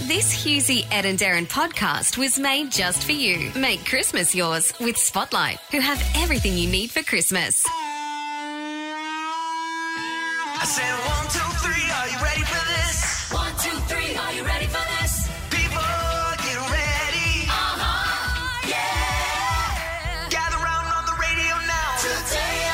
This Hughesy, Ed and Darren podcast was made just for you. Make Christmas yours with Spotlight, who have everything you need for Christmas. I said 1, 2, 3, are you ready for this? 1, 2, 3, are you ready for this? People, get ready. Yeah. Gather round on the radio now. Today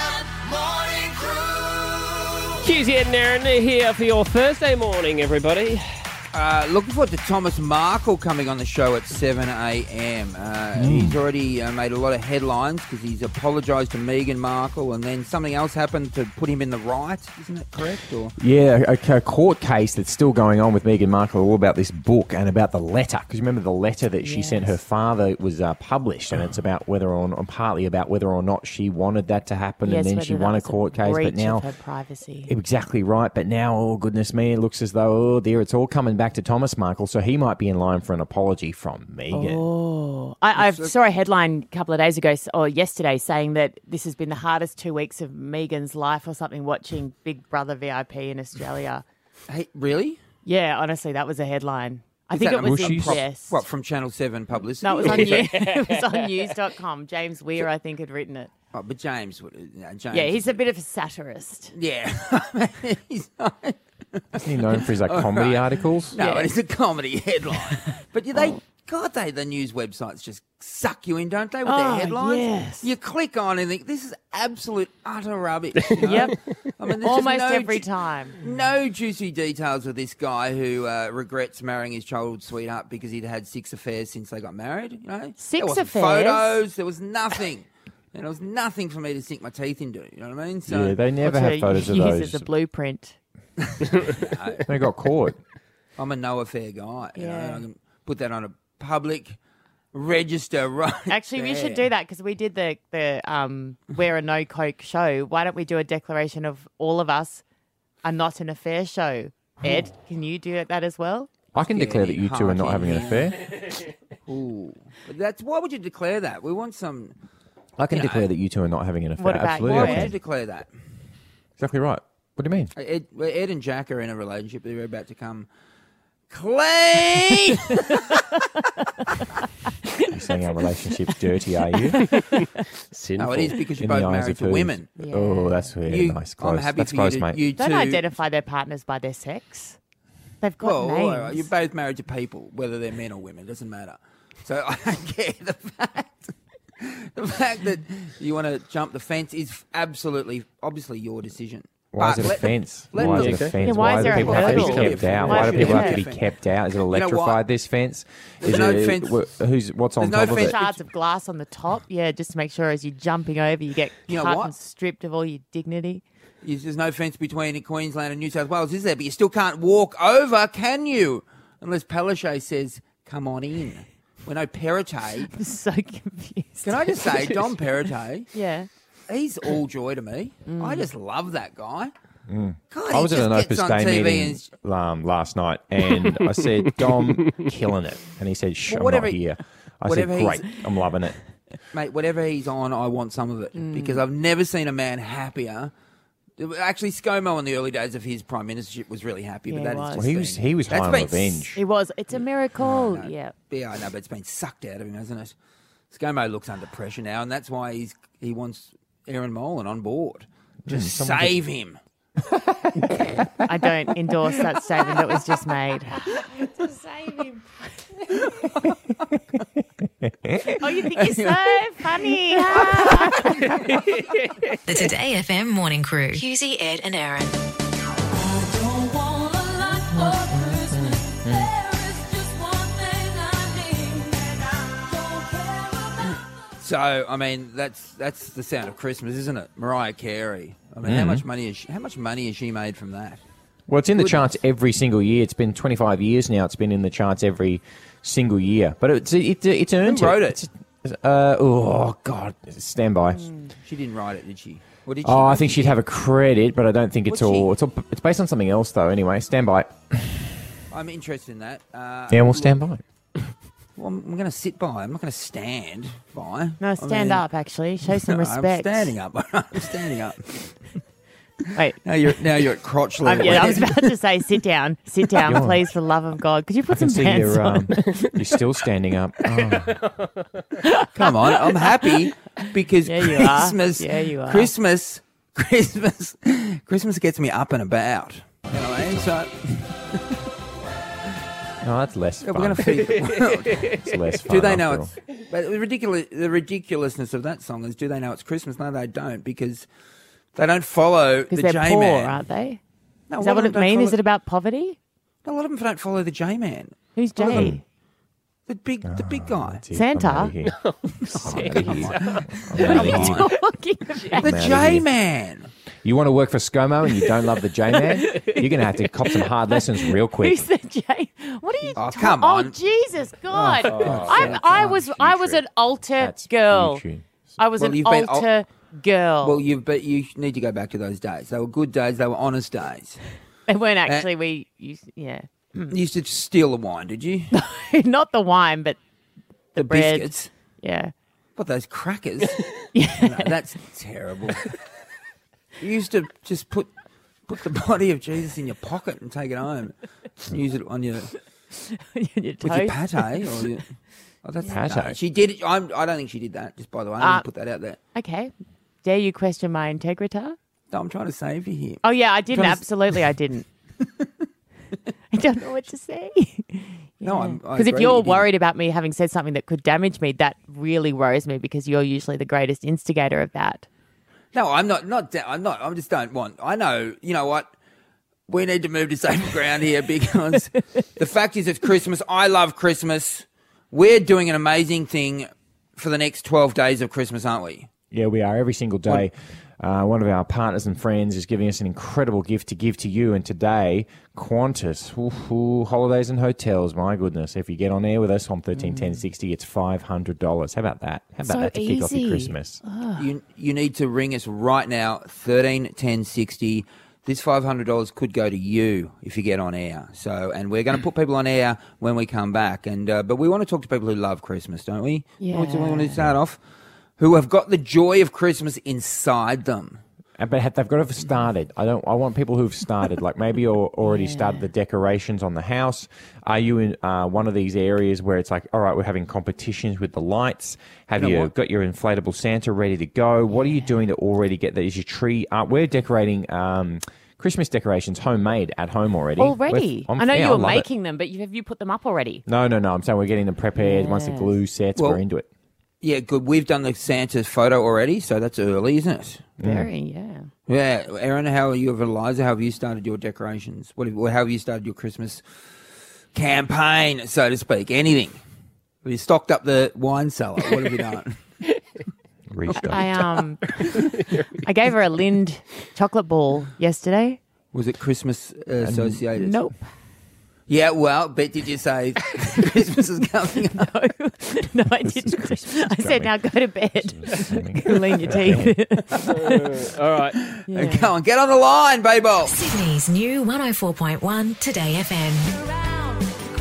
FM Morning Crew. Hughesy, Ed and Aaron here for your Thursday morning, everybody. Looking forward to Thomas Markle coming on the show at 7 a.m. He's already made a lot of headlines because he's apologised to Meghan Markle, and then something else happened to put him in the right. Isn't that correct? Or Yeah, a court case that's still going on with Meghan Markle, all about this book and about the letter. Because remember the letter that she sent her father was published, and it's about partly about whether or not she wanted that to happen, and then she won a court case. But now, of her privacy. Exactly right. But now, oh goodness me, it looks as though, oh dear, it's all coming back to Thomas Markle, so he might be in line for an apology from Meghan. Oh, I saw a headline a couple of days ago or yesterday saying that this has been the hardest 2 weeks of Meghan's life or something, watching Big Brother VIP in Australia. hey, really? Yeah, honestly, that was a headline. I think it was in Yes. What, from Channel 7 publicity? No, it was on it was on news.com. James Weir, I think, had written it. Oh, but James. Yeah, he's a bit of a satirist. Yeah. He's not. Isn't he known for his comedy articles? No, it's a comedy headline. But the news websites just suck you in, don't they, with their headlines? Yes. You click on and think, this is absolute utter rubbish. You know? Yep. I mean, there's Almost just every time. No juicy details of this guy who regrets marrying his childhood sweetheart because he'd had 6 affairs since they got married. You know? Six there wasn't affairs? Photos. There was nothing. And there was nothing for me to sink my teeth into. You know what I mean? So, Yeah, they never have photos of Use those. as a blueprint. They got caught. I'm a no affair guy. You know? Yeah. I can put that on a public register right Actually, we there. should do that because we did the Wear a No Coke show. Why don't we do a declaration of all of us are not an affair show? Ed, can you do that as well? I can declare that you two are not having an affair. Ooh. But why would you declare that? We want some... I can declare that you two are not having an affair. What about Absolutely, you, Why I would you can. declare that? Exactly right. What do you mean? Ed and Jack are in a relationship. They're about to come clean. You're saying our relationship's dirty, are you? Sinful. No, it is because you're In the both eyes married of to who? women. Yeah. Oh, that's weird. Nice. Close. I'm happy That's for close, you, mate. you Don't two. identify their partners by their sex. They've got names. You're both married to people, whether they're men or women. It doesn't matter. So I don't care. The fact that you want to jump the fence is obviously your decision. Why But is it a fence? Why is it a Okay. fence? Yeah, why is do there a people have to be hurdle? kept out? Why Why do should people there have to be be a kept out? Is it know what? electrified, this fence? There's no fence. What's on There's no top of fence. it? Shards of glass on the top, just to make sure as you're jumping over, you get You know cut what? and stripped of all your dignity. There's no fence between Queensland and New South Wales, is there? But you still can't walk over, can you? Unless Palaszczuk says, come on in. We're no Perrottet. I'm so confused. Can I just say, Dom Perrottet, Yeah. he's all joy to me. I just love that guy. God, I was he at an just Opus gets on Day TV meeting last night, and I said, Dom, killing it. And he said, I'm whatever- not here. I said, whatever great, he's- I'm loving it. Mate, whatever he's on, I want some of it because I've never seen a man happier. Actually, ScoMo in the early days of his prime ministership was really happy, but Yeah, that he is was. just Well, he was high that's on been revenge. It was. It's a miracle. No. Yeah. Yeah, I know, but it's been sucked out of him, hasn't it? ScoMo looks under pressure now, and that's why he wants Aaron Molan on board. Just save him. I don't endorse that statement that was just made. To save him. Oh, you think you're so funny. The Today FM Morning Crew. Hughesy, Ed and Aaron. So, I mean, that's the sound of Christmas, isn't it? Mariah Carey. I mean, how much money has she made from that? Well, it's in the Goodness. charts every single year. It's been 25 years now. It's been in the charts every single year. But it's earned Who wrote it? Oh, God. Stand by. She didn't write it, did she? Or did she? Oh, I think she'd have a credit, but I don't think it's Would she? all. It's based on something else, though. Anyway, stand by. I'm interested in that. Yeah, we'll stand by. Well, I'm going to sit by. I'm not going to stand by. No, stand up, actually. Show some No, respect. I'm standing up. I'm standing up. Wait. Now you're at crotch level. I was about to say, sit down, please, for the love of God. Could you put some pants on? You're still standing up. Oh. Come on, I'm happy because Yeah, you Christmas, are. Yeah, you are. Christmas gets me up and about. You know what I mean? So No, that's less we're fun. going to feed the world. It's less fun. Do they know after all. it's? But the ridiculousness of that song is, do they know it's Christmas? No, they don't, because they don't follow the Because they're J-Man. poor, aren't they? No, Is a that lot what of it them don't means? follow- Is it about poverty? No, a lot of them don't follow the J-Man. Who's What are Jay? them? The big guy. That's it. Santa? I'm outta here. What are you talking about? The outta J-Man. You want to work for ScoMo and you don't love the J-Man? You're going to have to cop some hard lessons real quick. Who's the J? What are you? Oh, come on. Oh, Jesus God! God's I was an altar That's girl. putrid. I was Well, an you've been altar girl. Well, but you need to go back to those days. They were good days. They were honest days. they weren't actually. You You used to steal the wine, did you? not the wine, but The bread. biscuits. yeah. What, those crackers? No, that's terrible. You used to just put the body of Jesus in your pocket and take it home. Use it on your Your with your toast. pate or your. Oh, that's Pate. no, she did it. I don't think she did that. Just by the way, I'm gonna put that out there. Okay. Dare you question my integrity? No, I'm trying to save you here. Oh yeah, I didn't. Trying to- Absolutely, I didn't. I don't know what to say. No, I Because if agree you're you didn't. worried about me having said something that could damage me, that really worries me because you're usually the greatest instigator of that. No, I'm not. I'm not. I just don't want. I know. You know what? We need to move to safer ground here because the fact is, it's Christmas. I love Christmas. We're doing an amazing thing for the next 12 days of Christmas, aren't we? Yeah, we are every single day. One of our partners and friends is giving us an incredible gift to give to you. And today, Qantas, holidays and hotels, my goodness. If you get on air with us on 131060, it's $500. How about that? How about So that to kick off your easy. Christmas? You need to ring us right now, 131060. This $500 could go to you if you get on air. So, and we're going to put people on air when we come back. And but we want to talk to people who love Christmas, don't we? Yeah. We want to start off, who have got the joy of Christmas inside them. But they've got to have started. I want people who've started. Like maybe you're already started the decorations on the house. Are you in one of these areas where it's like, all right, we're having competitions with the lights? Have you got your inflatable Santa ready to go? What are you doing to already get that? Is your tree? We're decorating Christmas decorations homemade at home already. Already? I know yeah, you were love it. making them, but have you put them up already? No. I'm saying we're getting them prepared. Once the glue sets, Well, we're into it. Yeah, good. We've done the Santa's photo already, so that's early, isn't it? Very, yeah. Yeah, Aaron, how are you, Eliza? How have you started your decorations? How have you started your Christmas campaign, so to speak? Anything? Have you stocked up the wine cellar? What have you done? Reached up. I gave her a Lind chocolate ball yesterday. Was it Christmas associated? Nope. Yeah, well, but did you say Christmas is coming up? No, I didn't. I said, now go to bed. Clean your teeth. All right. Go on, get on the line, baby. Sydney's new 104.1 Today FM.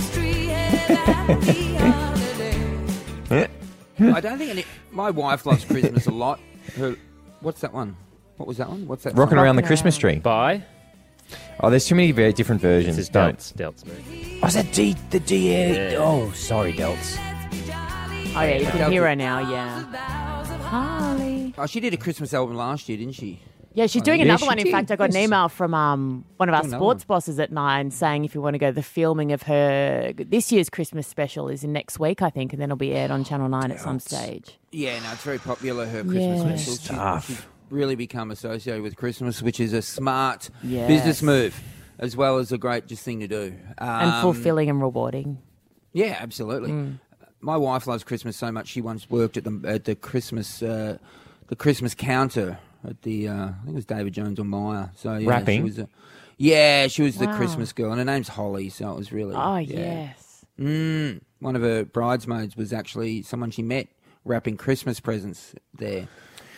I don't think my wife loves Christmas a lot. What's that one? What was that one? What's that? Rocking song? around the Christmas tree. Bye. Oh, there's too many very different versions. This is Don't. Delt's movie. Oh, is that the D? Oh, sorry, Delts. Oh, yeah, you can hear her now, yeah. Holly. Oh, she did a Christmas album last year, didn't she? Yeah, she's doing Yeah, another she one. In did, fact, I got an yes. email from one of our Doing another sports bosses at 9 saying if you want to go, the filming of her this year's Christmas special is in next week, I think, and then it'll be aired on Channel 9 at some stage. Yeah, no, it's very popular, her Christmas Yeah. special. Stuff. She's really become associated with Christmas, which is a smart Yes. business move, as well as a great just thing to do. And fulfilling and rewarding. Yeah, absolutely. My wife loves Christmas so much. She once worked at the Christmas counter at the I think it was David Jones or Meyer. So yeah, Wrapping? she was the Wow. Christmas girl, and her name's Holly. So it was really Oh, yeah. yes. One of her bridesmaids was actually someone she met wrapping Christmas presents there.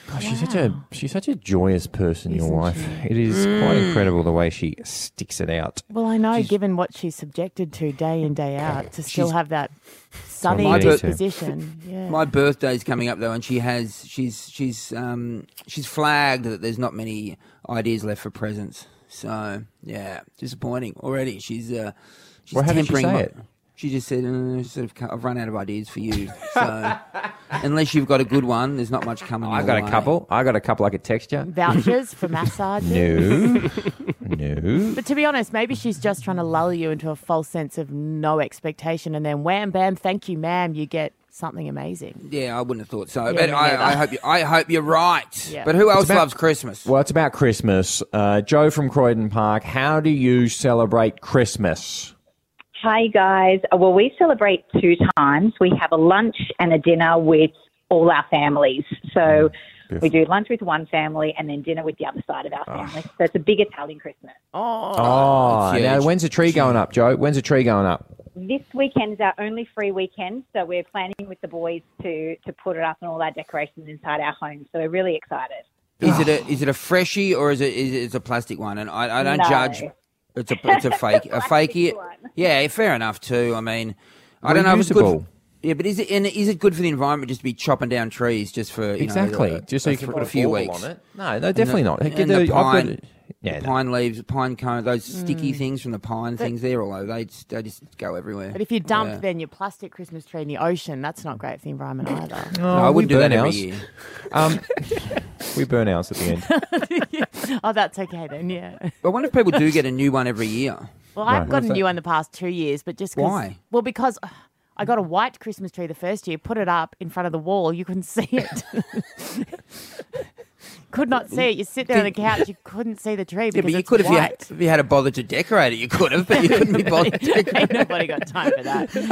Gosh, she's such a joyous person, your wife. It is quite incredible the way she sticks it out. Well, I know, given what she's subjected to day in, day out, to still have that sunny My disposition. Yeah. My birthday's coming up though, and she's flagged that there's not many ideas left for presents. So yeah, disappointing already. She's Well, how did she tempering. say it? She just said, I've run out of ideas for you. So unless you've got a good one, there's not much coming. I your got a way. couple. I could text you. Vouchers for massages. No. But to be honest, maybe she's just trying to lull you into a false sense of no expectation, and then wham, bam, thank you, ma'am, you get something amazing. Yeah, I wouldn't have thought so. Yeah, but me I hope you're right. Yeah. But who else about- loves Christmas? Well, it's about Christmas. Joe from Croydon Park, how do you celebrate Christmas? Hi, guys. Well, we celebrate 2 times. We have a lunch and a dinner with all our families. So we do lunch with one family and then dinner with the other side of our family. So it's a big Italian Christmas. Oh, that's now huge. when's the tree going up, Joe? When's the tree going up? This weekend is our only free weekend, so we're planning with the boys to put it up and all our decorations inside our home. So we're really excited. Is it a freshie or is it a plastic one? And I don't No. judge. It's a fake a fakey. one. Yeah, fair enough too. I mean, I don't know if it's good. Reusable. Yeah, but is it good for the environment just to be chopping down trees just for Exactly. Just so you can put a few bauble weeks on it. No, definitely not. And Get the I've got- pine, yeah, no. pine leaves, pine cone, those sticky things from the pine things. They're all over. They just go everywhere. But if you dump Yeah. then your plastic Christmas tree in the ocean, that's not great for the environment either. No, I wouldn't do we that burn every ours. year. We burn ours at the end. Oh, that's okay then, yeah. I wonder if people do get a new one every year. Well, I've Right. got a new one the past 2 years, but just 'cause- Why? Well, because I got a white Christmas tree the first year, put it up in front of the wall, you couldn't see it. Could not see it. You sit there on the couch, you couldn't see the tree Yeah, because but you it's could white. if you had to bother to decorate it. You could have, but you couldn't be bothered to decorate. Ain't nobody got time for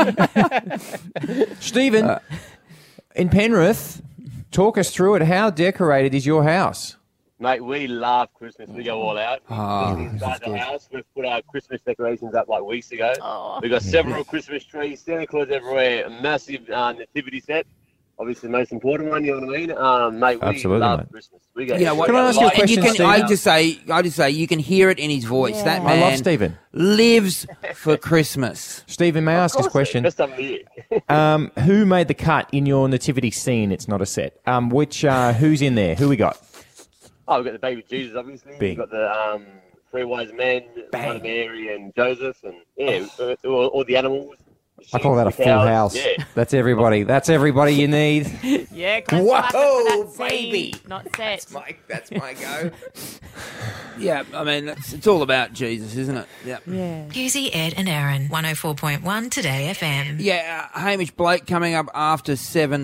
that. Stephen, in Penrith, talk us through it. How decorated is your house? Mate, we love Christmas. We go all out. Inside the house, we've put our Christmas decorations up like weeks ago. We've got several Christmas trees, Santa Claus everywhere, a massive nativity set. Obviously, the most important one, you know what I mean? Mate, we Absolutely, love mate. Christmas. We go You know what? Can I ask you a And question, Stephen? I just say you can hear it in his voice. Yeah. That I man love Stephen. lives for Christmas. Stephen, may I ask this question? Best time of the year. Who made the cut in your nativity scene? It's not a set. Who's in there? Who we got? Oh, we've got the baby Jesus, obviously. Big. We've got the 3 wise men, Mother Mary and Joseph, and all the animals. I call that a full house. Yeah. That's everybody. That's everybody you need. Yeah, close Whoa, for that scene, baby. Not set. That's my go. Yeah, I mean it's all about Jesus, isn't it? Yeah. Yeah. Husey, Ed and Aaron, 104.1 Today FM. Yeah, Hamish Blake coming up after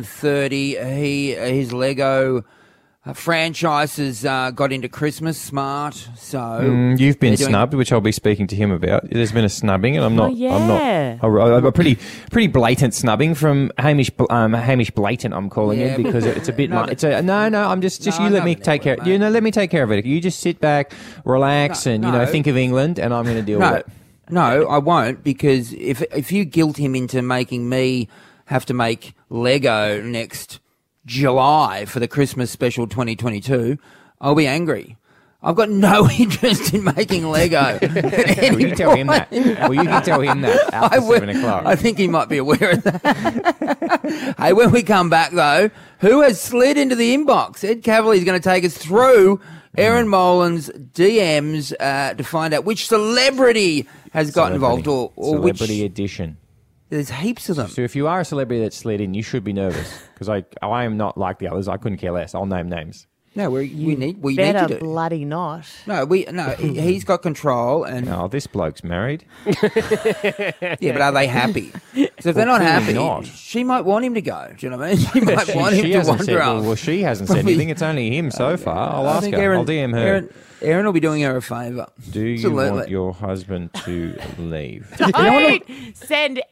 7:30. His Lego franchise has got into Christmas smart, so You've been they're doing- snubbed, which I'll be speaking to him about. There's been a snubbing, and I'm not. yeah. I'm not. A pretty blatant snubbing from Hamish. Hamish Blatant, I'm calling Yeah, it because it's a bit. No, It's a no. I'm just. No, You I let know me that take care. word, You mate. know, let me take care of it. You just sit back, relax, and No. think of England, and I'm going to deal with No, it. no, I won't, because if you guilt him into making me have to make Lego next July for the Christmas special 2022, I'll be angry. I've got no interest in making Lego. Well, you can tell him that. Well, you can tell him that after 7 o'clock. I think he might be aware of that. Hey, when we come back, though, who has slid into the inbox? Ed Cavalier is going to take us through Aaron Molan's DMs to find out which celebrity has got involved or Celebrity which... edition. There's heaps of them. So if you are a celebrity that slid in, you should be nervous because I am not like the others. I couldn't care less. I'll name names. No, we need Better to do. bloody not. No, he's got control, and Oh, this bloke's married. yeah, but are they happy? So if they're not happy, not. she might want him to go. Do you know what I mean? She might want him She to hasn't said, wander off. well, she hasn't said Probably- anything. It's only him so far. I'll ask think her. I'll DM her. Aaron will be doing her a favour. Do you Absolutely. want your husband to leave? Don't send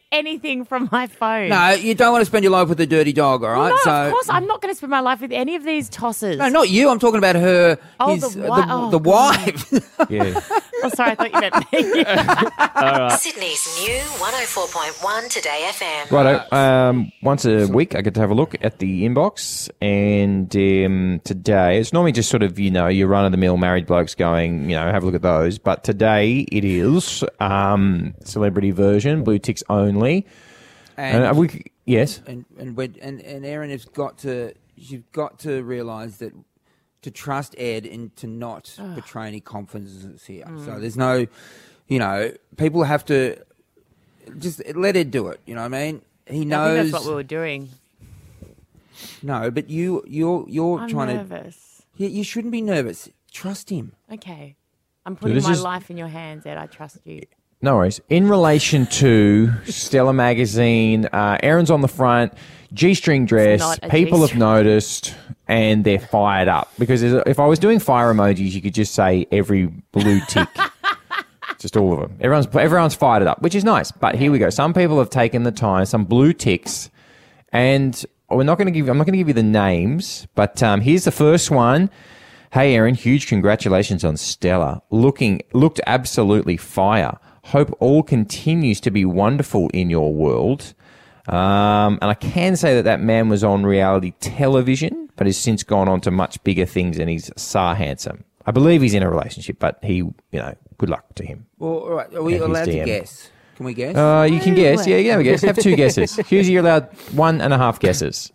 anything from my phone. No, you don't want to spend your life with a dirty dog, all right? No, of course, I'm not going to spend my life with any of these tossers. No, not you. I'm talking about her. Oh, the wife. Yeah. Oh, sorry, I thought you meant me. Sydney's new 104.1 Today FM. Righto. Once a week, I get to have a look at the inbox, and today it's normally just sort of your run-of-the-mill married blokes going, have a look at those. But today it is celebrity version, blue ticks only. Yes. And Erin has got to. You've got to realise that. To trust Ed and to not betray any confidences here. So there's no, people have to just let Ed do it. You know what I mean? He knows. I think that's what we were doing. No, but you're I'm trying nervous. to. You shouldn't be nervous. Trust him. Okay. I'm putting my life in your hands, Ed. I trust you. No worries. In relation to Stella Magazine, Erin's on the front, G-string dress, people have noticed, and they're fired up. Because if I was doing fire emojis, you could just say every blue tick. Just all of them. Everyone's fired it up, which is nice. But here we go. Some people have taken the time, some blue ticks, and I'm not going to give you the names, but here's the first one. Hey, Erin, huge congratulations on Stella. Looked absolutely fire. Hope all continues to be wonderful in your world. And I can say that man was on reality television, but has since gone on to much bigger things, and he's handsome. I believe he's in a relationship, but he, good luck to him. Well, all right. Are we allowed to guess? Can we guess? You can guess. Yeah, you can have a guess. Have 2 guesses. Hughes, you're allowed 1.5 guesses.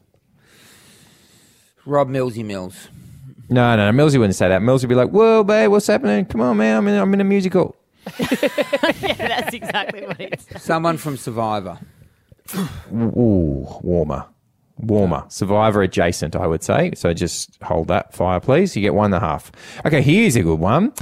Rob Millsy Mills. No. Millsy wouldn't say that. Millsy would be like, whoa, babe, what's happening? Come on, man. I'm in a musical. Yeah, that's exactly what it is. Someone from Survivor. Ooh, warmer. Survivor adjacent, I would say. So just hold that fire, please. You get 1.5. Okay, here's a good one.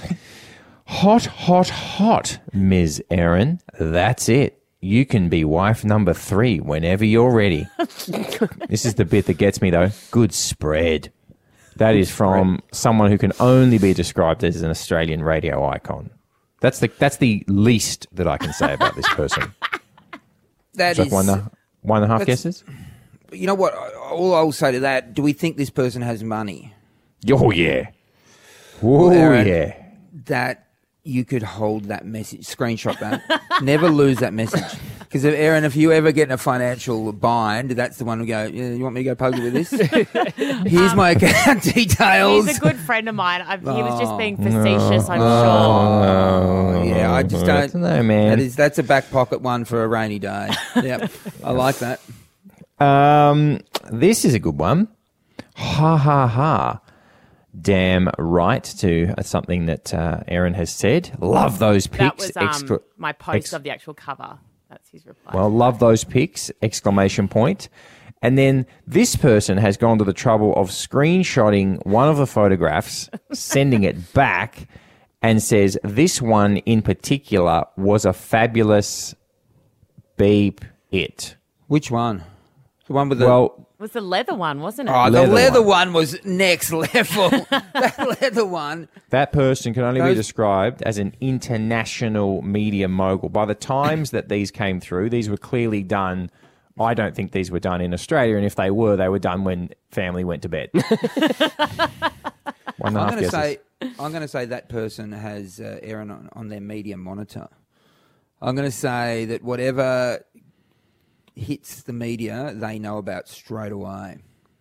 Hot, Ms. Erin. That's it. You can be wife number 3 whenever you're ready. This is the bit that gets me, though. Good spread. That is from someone who can only be described as an Australian radio icon. That's the least that I can say about this person. That so is 1.5 guesses. You know what? All I'll say to that: do we think this person has money? Oh yeah. Oh Erin, yeah. That you could hold that message, screenshot that, never lose that message. Because Erin, if you ever get in a financial bind, that's the one who go, yeah, you want me to go poker with this? Here's my account details. He's a good friend of mine. He was just being facetious, I'm sure. Yeah, I just don't know, man. That's a back pocket one for a rainy day. Yep, I like that. This is a good one. Ha. Damn right to something that Erin has said. Love those pics. That was my post of the actual cover. That's his reply. Well, love those pics, exclamation point. And then this person has gone to the trouble of screenshotting one of the photographs, sending it back, and says this one in particular was a fabulous beep it. Which one? The one with the... It was the leather one, wasn't it? Oh, the leather one was next level. That leather one. That person can only be described as an international media mogul. By the times that these came through, these were clearly done. I don't think these were done in Australia, and if they were done when family went to bed. I'm going to say that person has Erin on their media monitor. I'm going to say that whatever hits the media, they know about straight away.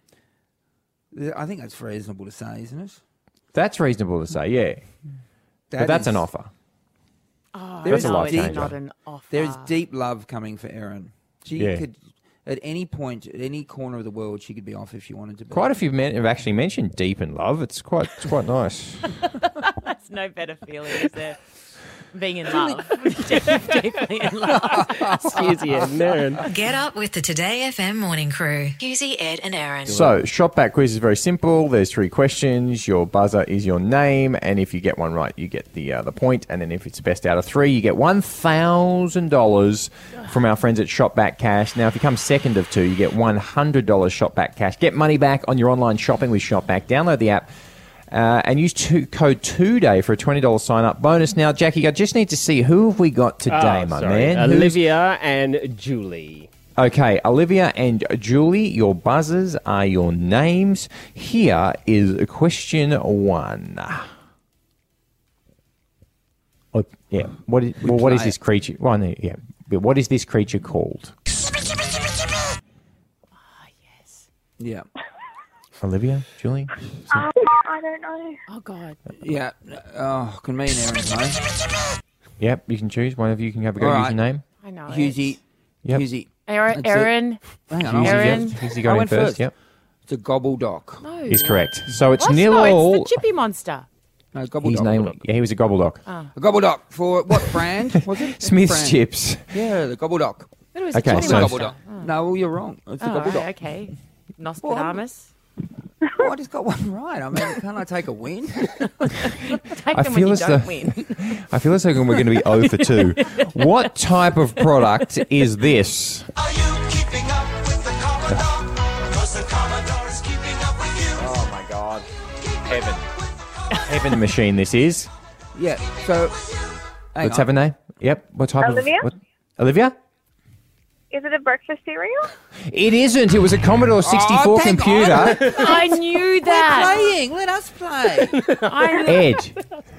I think that's reasonable to say, isn't it? That's reasonable to say, yeah. But that's an offer. Oh, that's a life changer. Not an offer. There's deep love coming for Erin. She could, at any point, at any corner of the world, she could be off if she wanted to be. Quite a few men have actually mentioned deep in love. It's quite nice. That's no better feeling, is there? Being in love. Deeply in love. Excuse you, Erin. Get up with the Today FM morning crew. Hughesy, Ed and Erin. So, shop back quiz is very simple. There's 3 questions. Your buzzer is your name, and if you get one right, you get the point. And then if it's best out of 3, you get $1,000 from our friends at Shop Back Cash. Now, if you come second of 2, you get $100 Shop Back Cash. Get money back on your online shopping with Shop Back. Download the app and use code 2DAY for a $20 sign-up bonus. Now, Jackie, I just need to see who have we got today, my man. Olivia and Julie. Okay, Olivia and Julie, your buzzers are your names. Here is question 1. Oh, yeah. What is this creature? Well, no, yeah. But what is this creature called? Yeah. Olivia, Julie. I don't know. Oh God. Yeah. Oh, can me and Aaron play? Yep, you can choose. One of you can have a go. All Use right. your name. I know. Hughesy. Yep. Hughesy. Aaron. That's it. Aaron. Hang on. Hughesy, Aaron. yep. Hughesy I going went first. first. Yep, It's a gobbledoc. No. he's correct. So it's What? nil No, all. it's the Chippy Monster. No, gobbledoc. His name, yeah, he was a gobbledoc. A gobbledoc for what brand was it? Smith's Brand. Chips. Yeah, the gobbledoc. It was Okay, a It's Chippy a so- Monster. gobbledoc. No, well, you're wrong. It's a Oh, gobbledoc. right, okay. Nostradamus. Oh, I just got one right. I mean, can't I take a win? Take I them when feel you as don't though- win. I feel as though we're going to be 0 for 2. What type of product is this? Are you keeping up with the Commodore? 'Cause the Commodore is keeping up with you. Oh my God. Heaven. Heaven machine this is. Yeah. So, hang Let's on. have a name. Yep. What type Olivia? of... What? Olivia? Is it a breakfast cereal? It isn't. It was a Commodore 64 thank computer. God. I knew We're that. playing. Let us play. Ed.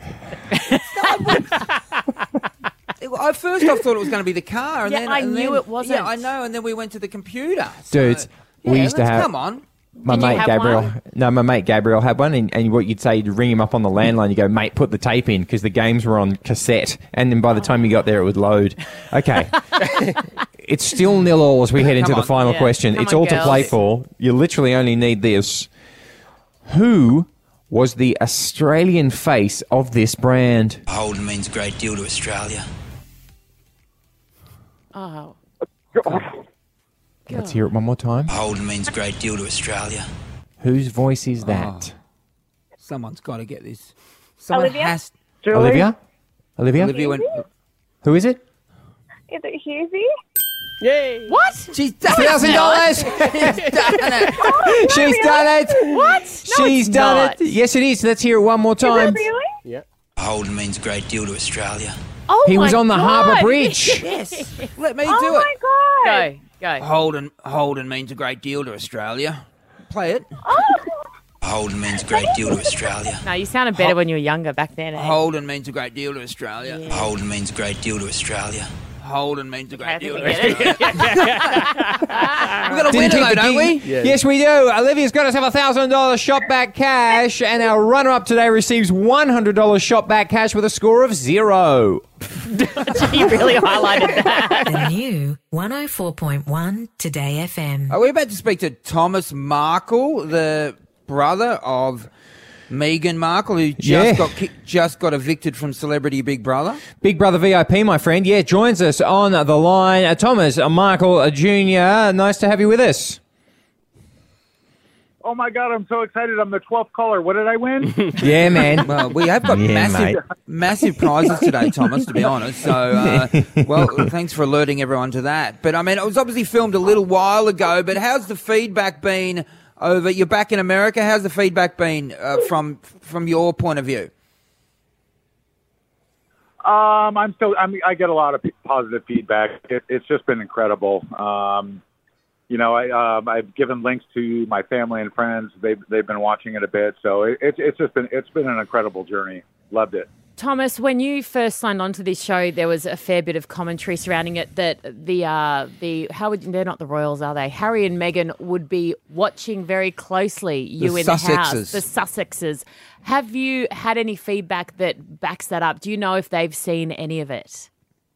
I first off thought it was going to be the car, and Yeah, then I and knew then- it wasn't. Yeah, I know. And then we went to the computer. So, Dudes, yeah, we used to let's- have... Come on. My Did you mate have Gabriel. one? No, my mate Gabriel had one, and what you'd say, you'd ring him up on the landline. You go, mate, put the tape in because the games were on cassette, and then by the time you got there, it would load. Okay, it's still 0-0 as we head into Come the on. final Yeah. question. Come It's on, all to girls. play for. You literally only need this. Who was the Australian face of this brand? Holden means a great deal to Australia. Oh. Let's hear it one more time. Holden means a great deal to Australia. Whose voice is that? Someone's got to get this. Someone Olivia? has. Olivia? Olivia? Olivia went. Who is it? Is it Hughesy? Yay! What? She's done $1,000. She's done it. She's done it. What? No, She's it's done not. it. Yes, it is. Let's hear it one more Is it time. really? Holden means a great deal to Australia. Oh He was my on the God. Harbour Bridge. Yes. Let me Oh do my it. god! Go. Holden means a great deal to Australia. Play it. Holden means a great deal to Australia. No, you sounded better when you were younger back then. Eh? Holden means a great deal to Australia. Holden means a great deal to Australia. Holden means a great I deal think to we get Australia. it. We've got a winner though, don't we? Yes, we do. Olivia's got us have $1,000 shot back cash, and our runner-up today receives $100 shot back cash with a score of 0. You really highlighted that. The new 104.1 Today FM. Are we about to speak to Thomas Markle, the brother of Meghan Markle, who just got evicted from Celebrity Big Brother? Big Brother VIP, my friend. Yeah, joins us on the line. Thomas Markle Jr., nice to have you with us. Oh my God, I'm so excited. I'm the 12th caller. What did I win? Yeah, man. Well, we have got Yeah, massive prizes today, Thomas, to be honest. So, well, thanks for alerting everyone to that. But, I mean, it was obviously filmed a little while ago, but how's the feedback been over? You're back in America. How's the feedback been from your point of view? I get a lot of positive feedback. It's just been incredible. You know, I've given links to my family and friends. They've been watching it a bit, so it's been an incredible journey. Loved it. Thomas, when you first signed on to this show, there was a fair bit of commentary surrounding it that they're not the royals, are they? Harry and Meghan would be watching very closely you in the house, the Sussexes. Have you had any feedback that backs that up? Do you know if they've seen any of it?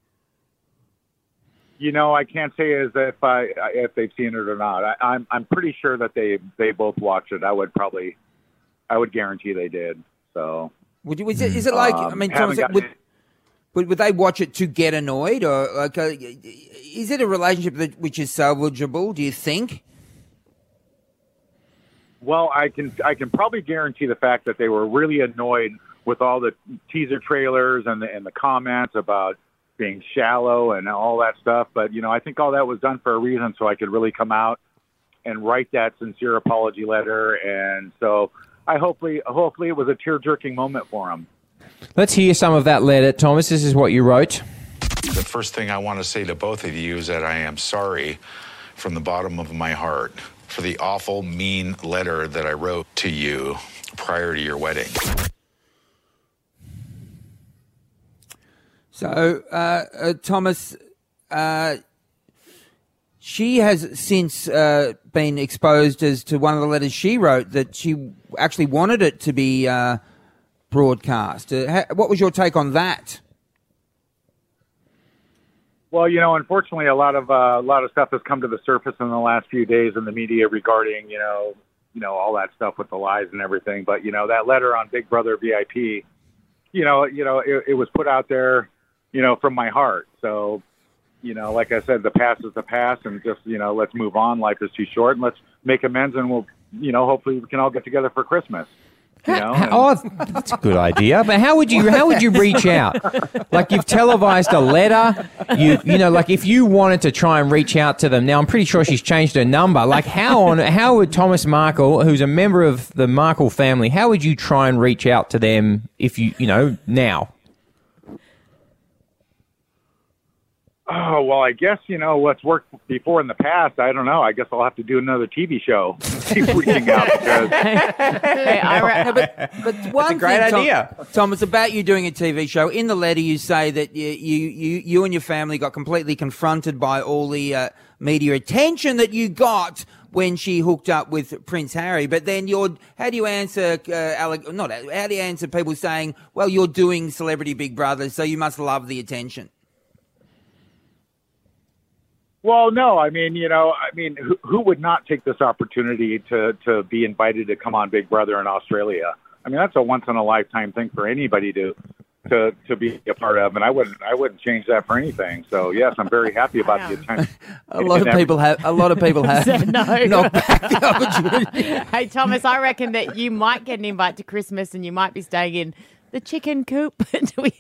You know, I can't say as if they've seen it or not. I'm pretty sure that they both watched it. I would guarantee they did. So. Is it like, I mean, Thomas, would they watch it to get annoyed, or like, is it a relationship which is salvageable? Do you think? Well, I can probably guarantee the fact that they were really annoyed with all the teaser trailers and the comments about being shallow and all that stuff. But you know, I think all that was done for a reason, so I could really come out and write that sincere apology letter. And so hopefully it was a tear-jerking moment for him. Let's hear some of that letter. Thomas, this is what you wrote. The first thing I want to say to both of you is that I am sorry from the bottom of my heart for the awful, mean letter that I wrote to you prior to your wedding. So, Thomas, she has since been exposed as to one of the letters she wrote that she actually wanted it to be broadcast. What was your take on that? Well, unfortunately, a lot of stuff has come to the surface in the last few days in the media regarding, all that stuff with the lies and everything. But that letter on Big Brother VIP, it was put out there, from my heart. So, like I said, the past is the past, and just let's move on. Life is too short, and let's make amends, and we'll, hopefully, we can all get together for Christmas. That's a good idea. But how would you reach out? Like, you've televised a letter. Like, if you wanted to try and reach out to them now, I'm pretty sure she's changed her number. Like, how would Thomas Markle, who's a member of the Markle family, how would you try and reach out to them if now? Oh, well, I guess, what's worked before in the past, I don't know. I guess I'll have to do another TV show. Keep reaching out because... but one great thing, idea. Tom, it's about you doing a TV show. In the letter, you say that you and your family got completely confronted by all the media attention that you got when she hooked up with Prince Harry. But then how do you answer how do you answer people saying, well, you're doing Celebrity Big Brother, so you must love the attention? Well, no, who would not take this opportunity to be invited to come on Big Brother in Australia? I mean, that's a once in a lifetime thing for anybody to be a part of, and I wouldn't change that for anything. So yes, I'm very happy about the attention. A lot of people have knocked back the opportunity. Hey, Thomas, I reckon that you might get an invite to Christmas, and you might be staying in the chicken coop. Do we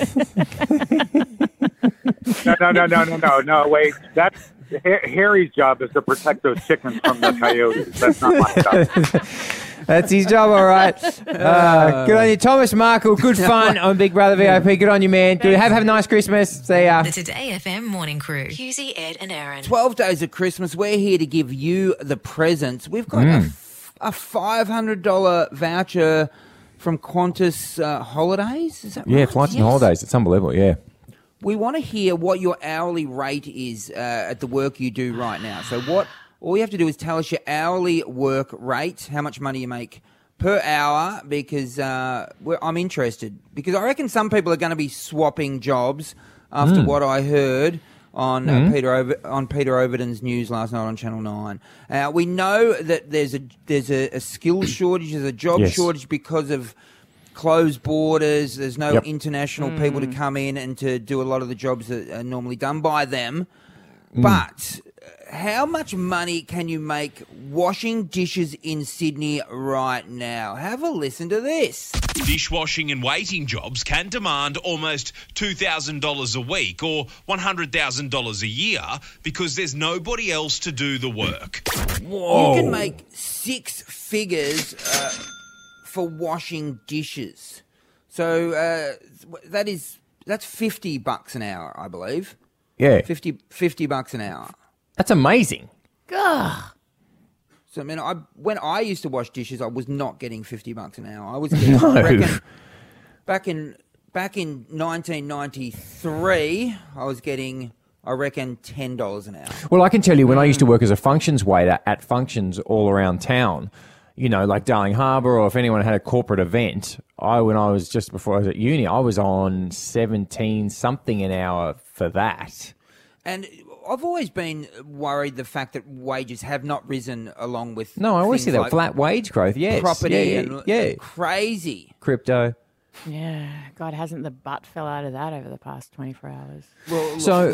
No, wait. That's Harry's job is to protect those chickens from the coyotes. That's not my job. That's his job, all right. Good on you, Thomas Markle. Good fun on Big Brother VIP. Good on you, man. Good. Have a nice Christmas. See ya. The Today FM Morning Crew. Husey, Ed and Aaron. 12 days of Christmas. We're here to give you the presents. We've got a $500 voucher from Qantas Holidays. Is that right? Yeah, Flights and Holidays. It's unbelievable, yeah. We want to hear what your hourly rate is at the work you do right now. So all you have to do is tell us your hourly work rate, how much money you make per hour, because I'm interested. Because I reckon some people are going to be swapping jobs after what I heard on Peter Overton's news last night on Channel 9. We know that there's a skills shortage, there's a job shortage because of closed borders. There's no international people to come in and to do a lot of the jobs that are normally done by them. But how much money can you make washing dishes in Sydney right now? Have a listen to this. Dishwashing and waiting jobs can demand almost $2,000 a week or $100,000 a year because there's nobody else to do the work. Whoa. You can make six figures for washing dishes. So that's $50 an hour, I believe. Yeah. $50 an hour. That's amazing. Ugh. So when I used to wash dishes, I was not getting $50 an hour. I was getting I reckon, back in 1993, I was getting $10 an hour. Well, I can tell you when I used to work as a functions waiter at functions all around town, like Darling Harbour, or if anyone had a corporate event, when I was just before I was at uni, I was on 17 something an hour for that. And I've always been worried the fact that wages have not risen along with I always see that like flat wage growth, yes. Property and crazy. Crypto. Yeah, God, hasn't the butt fell out of that over the past 24 hours? Well, so...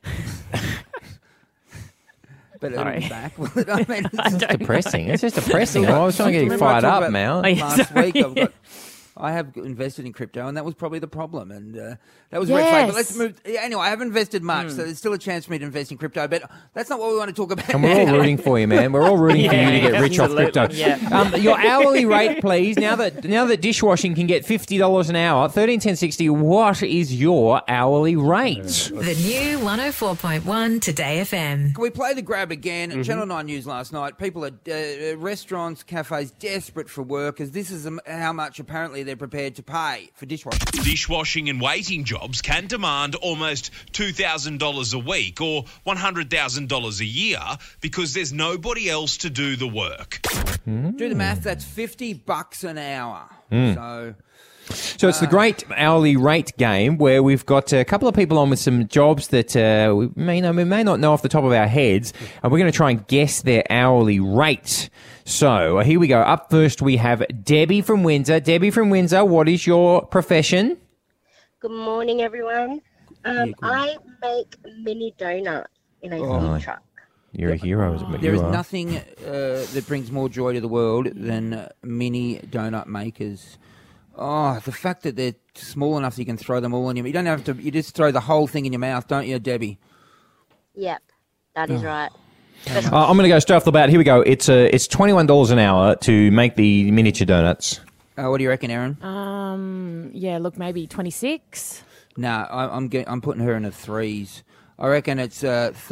But it'll be back. It's depressing. It's just depressing. I was trying to get you fired up, Mal. Last week I have invested in crypto, and that was probably the problem. And that was red flag. But let's move. Anyway, I haven't invested much, so there's still a chance for me to invest in crypto. But that's not what we want to talk about. And we're all rooting for you, man. We're all rooting for you to get rich off crypto. Yeah. Your hourly rate, please. Now that dishwashing can get $50 an hour, 13.1060. What is your hourly rate? The new 104.1 Today FM. Can we play the grab again? Channel 9 News last night. People at restaurants, cafes, desperate for workers. This is how much apparently they're prepared to pay for dishwashing. Dishwashing and waiting jobs can demand almost $2,000 a week or $100,000 a year because there's nobody else to do the work. Do the math. That's $50 an hour. So it's the great hourly rate game where we've got a couple of people on with some jobs that we may not know off the top of our heads, and we're going to try and guess their hourly rate. So here we go. Up first we have Debbie from Windsor. Debbie from Windsor, what is your profession? Good morning, everyone. I make mini donuts in a food truck. You're a hero. There is nothing that brings more joy to the world than mini donut makers. Oh, the fact that they're small enough that you can throw them all in your... You don't have to... You just throw the whole thing in your mouth, don't you, Debbie? Yep, that is right. I'm going to go straight off the bat. Here we go. It's $21 an hour to make the miniature donuts. What do you reckon, Erin? Yeah, look, maybe 26. No, I'm putting her in the threes. I reckon it's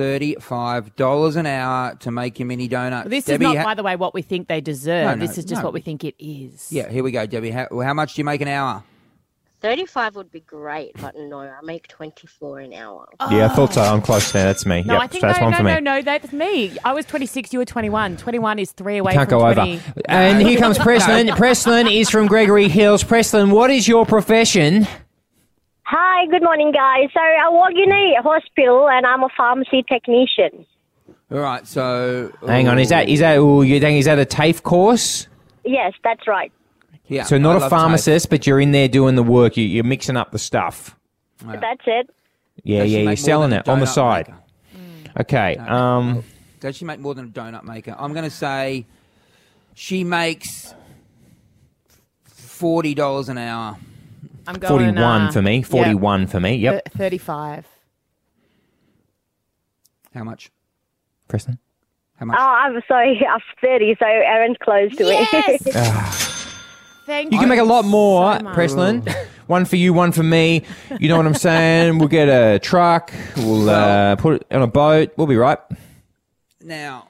$35 an hour to make your mini donut. This Debbie, is not, by the way, what we think they deserve. No, this is just what we think it is. Yeah, here we go, Debbie. How much do you make an hour? 35 would be great, but no, I make 24 an hour. Yeah, I thought so. I'm close there. That's me. No, yep, I think that's one for me. No, that's me. I was 26, you were 21. 21 is 3 away Can't from go 20. over. And here comes Preslin. Preslin is from Gregory Hills. Preslin, what is your profession? Hi, good morning, guys. So I work in a hospital and I'm a pharmacy technician. All right, so... Hang on, is that a TAFE course? Yes, that's right. Yeah. So not a pharmacist, but you're in there doing the work. You're mixing up the stuff. That's it. Yeah, you're selling it on the side. Okay. Does she make more than a donut maker? I'm going to say she makes $40 an hour. I'm going 41 for me. 41 for me. Yep. 35. How much? Preston? How much? Oh, I'm sorry. I'm 30, so Aaron's close to it. Thank You can make a lot more, so much. Preslin. One for you, one for me. You know what I'm saying? We'll get a truck. We'll put it on a boat. We'll be right. Now...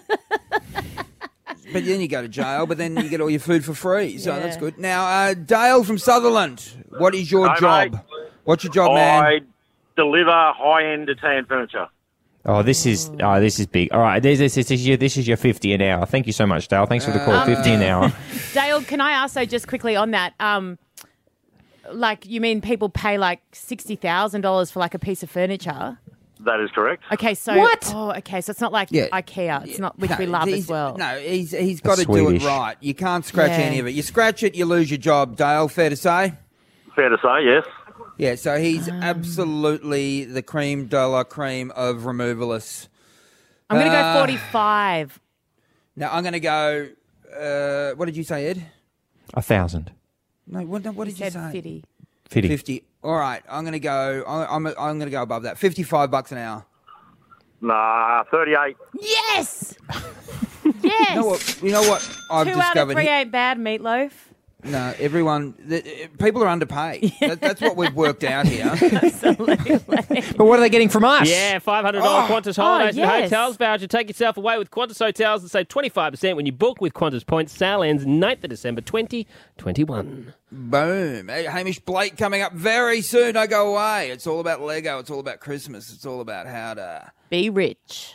But then you go to jail, but then you get all your food for free, so that's good. Now, Dale from Sutherland, what is your job? Mate. What's your job, man? I deliver high-end Italian furniture. Oh, this is big. All right, this is your 50 an hour. Thank you so much, Dale. Thanks for the call. 50 an hour. Dale, can I ask, so just quickly on that, like, you mean people pay like $60,000 for like a piece of furniture? That is correct. Okay, so... What? Oh, okay, so it's not like IKEA. It's not, which we love as well. No, he's got to do it right. You can't scratch any of it. You scratch it, you lose your job, Dale. Fair to say? Fair to say, yes. Yeah, so he's absolutely the cream de la cream of removalists. I'm going to go 45. Now, I'm going to go... what did you say, Ed? 1,000. No, what did you say? 50. 50. All right, I'm going to go. I'm going to go above that. $55 an hour. Nah, 38. Yes. Yes. You know what? I've 2 discovered. out of 3 ain't bad, Meatloaf. No, people are underpaid. That's what we've worked out here. Absolutely. But what are they getting from us? Yeah, $500 Qantas holidays and hotels voucher. Take yourself away with Qantas Hotels and save 25% when you book with Qantas Points. Sale ends 9th of December 2021. Boom. Hey, Hamish Blake coming up very soon. Don't go away. It's all about Lego. It's all about Christmas. It's all about how to... Be rich.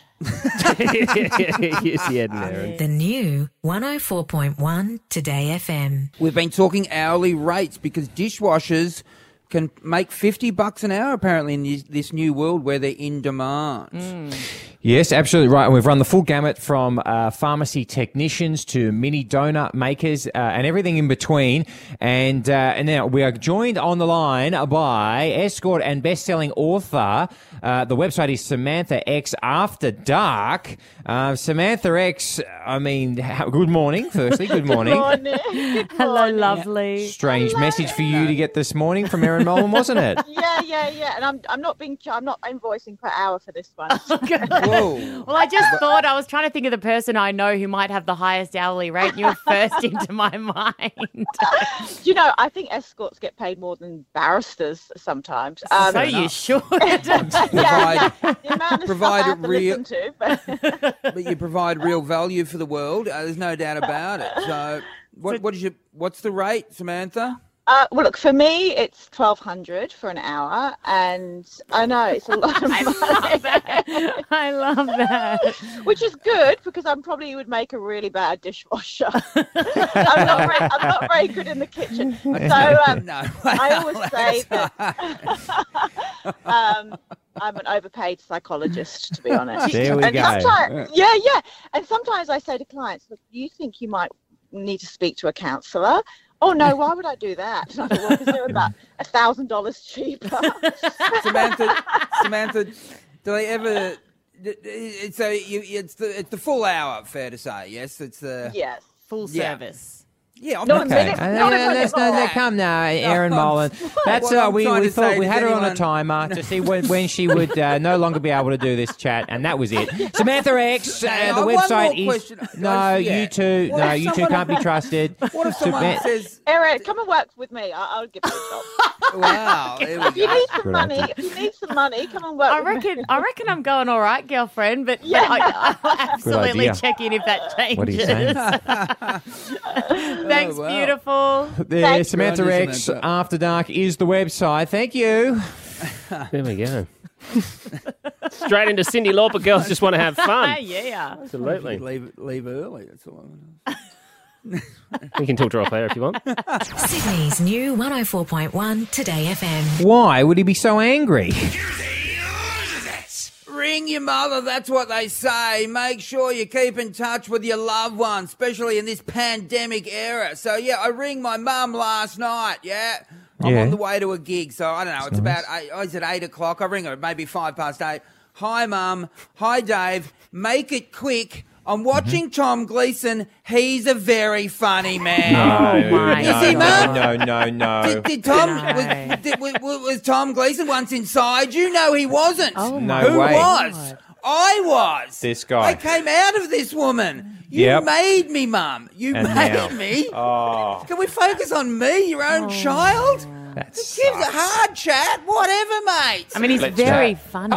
Yes, Aaron. The new 104.1 Today FM. We've been talking hourly rates because dishwashers can make $50 an hour apparently in this new world where they're in demand. Yes, absolutely right. And we've run the full gamut from pharmacy technicians to mini donut makers and everything in between. And now we are joined on the line by escort and best-selling author. The website is Samantha X After Dark. Samantha X, I mean, good morning, firstly. Good morning. Good morning. Hello, lovely. Strange message for you to get this morning from Erin Molan, wasn't it? Yeah. And I'm not invoicing per hour for this one. Well, I just thought, I was trying to think of the person I know who might have the highest hourly rate, and you were first into my mind. I think escorts get paid more than barristers sometimes. So you should. But you provide real value for the world. There's no doubt about it. So, what's the rate, Samantha? Well, look, for me, it's $1,200 for an hour, and I know it's a lot of money. I love that. Which is good, because I probably would make a really bad dishwasher. I'm not very good in the kitchen. So I always say that I'm an overpaid psychologist, to be honest. There we go. And sometimes I say to clients, look, do you think you might need to speak to a counsellor? Oh, no, why would I do that? And I thought, well, because they're about $1,000 cheaper. Samantha, do they ever... It's the full hour, fair to say, yes? Yes. Full service. Yeah, okay. Come now, Erin Molan. That's we thought we had her on a timer to see when she would no longer be able to do this chat, and that was it. Samantha X, the website is you two can't be trusted. What if someone says, Erin, come and work with me? I'll give you a job. Wow, if you need some money, come and work with me. I reckon I'm going all right, girlfriend, but I'll absolutely check in if that changes. What are you saying? Thanks, beautiful. There, Samantha X After Dark is the website. Thank you. There we go. Straight into Cyndi Lauper. Girls just want to have fun. Yeah. Absolutely. Leave early. That's all I want. You can talk to her off air if you want. Sydney's new 104.1 Today FM. Why would he be so angry? Ring your mother, that's what they say. Make sure you keep in touch with your loved ones, especially in this pandemic era. So, I ring my mum last night, I'm on the way to a gig, so I don't know, it's about, is it 8 o'clock? I ring her maybe 8:05. Hi, Mum. Hi, Dave. Make it quick. I'm watching Tom Gleeson. He's a very funny man. No. Did Tom was Tom Gleeson once inside you? No, he wasn't. Oh, no Who way. was? I was. This guy. I came out of this woman. You made me, Mum. You made me. Oh. Can we focus on me, your own child? That Gives a hard chat. Whatever, mate. I mean, he's very funny.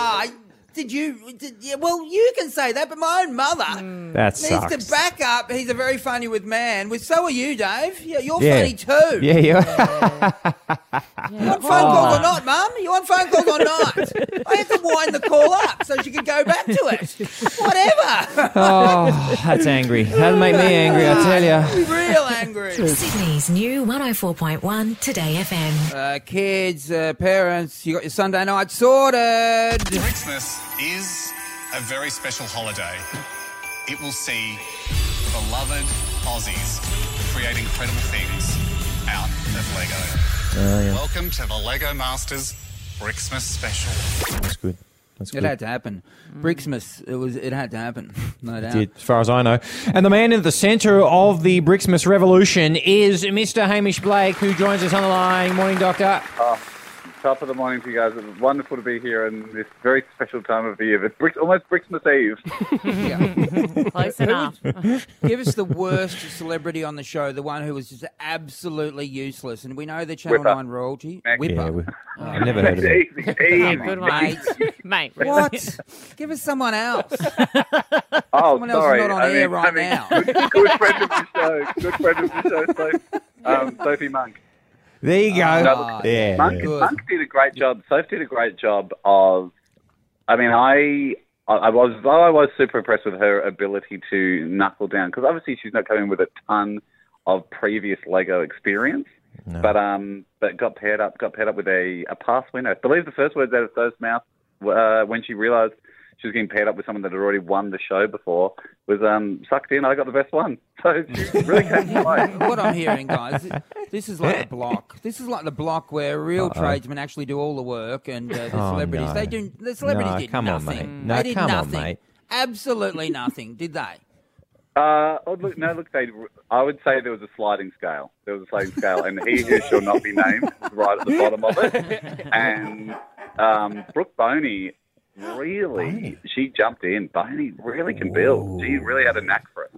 Well, you can say that, but my own mother that needs sucks. to back up. He's a very funny with man. So are you, Dave. You're funny too. Yeah. You want phone calls or not, Mum? You want phone calls or not? I had to wind the call up so she could go back to it. Whatever. Oh, that's angry. That'll make me angry, I tell you. Real angry. Sydney's new 104.1 Today FM. Kids, parents, you got your Sunday night sorted. Christmas is a very special holiday. It will see beloved Aussies create incredible things out of Lego. Welcome to the Lego Masters Brixmas Special. That's good. It had to happen. Brixmas, it had to happen, no doubt. It did, as far as I know. And the man in the centre of the Brixmas revolution is Mr. Hamish Blake, who joins us on the line. Morning, Doctor. Top of the morning to you guys. It's wonderful to be here in this very special time of the year. It's almost Brixmas Eve. Close enough. Give us the worst celebrity on the show, the one who was just absolutely useless. And we know the Channel 9 royalty. Whipper. I've never heard of it. Easy. Good one. Mate. What? Give us someone else. Oh, Someone else sorry. is not on air right now. Good friend of the show. Sophie Monk. There you go. Monk did a great job. Soph did a great job of. I mean, I was super impressed with her ability to knuckle down, because obviously she's not coming with a ton of previous Lego experience, but got paired up with a past winner. I believe the first words out of Soph's mouth when she realised she was getting paired up with someone that had already won the show before, was sucked in. I got the best one. So she really came to play. What I'm hearing, guys, this is like the block. This is like the block where real tradesmen actually do all the work, and the celebrities, the celebrities did nothing. No, they did come on, nothing. mate. Absolutely nothing, did they? Look, I would say there was a sliding scale. And he who shall not be named was right at the bottom of it. And Brooke Boney, really, she jumped in. Boney really can build. She really had a knack for it.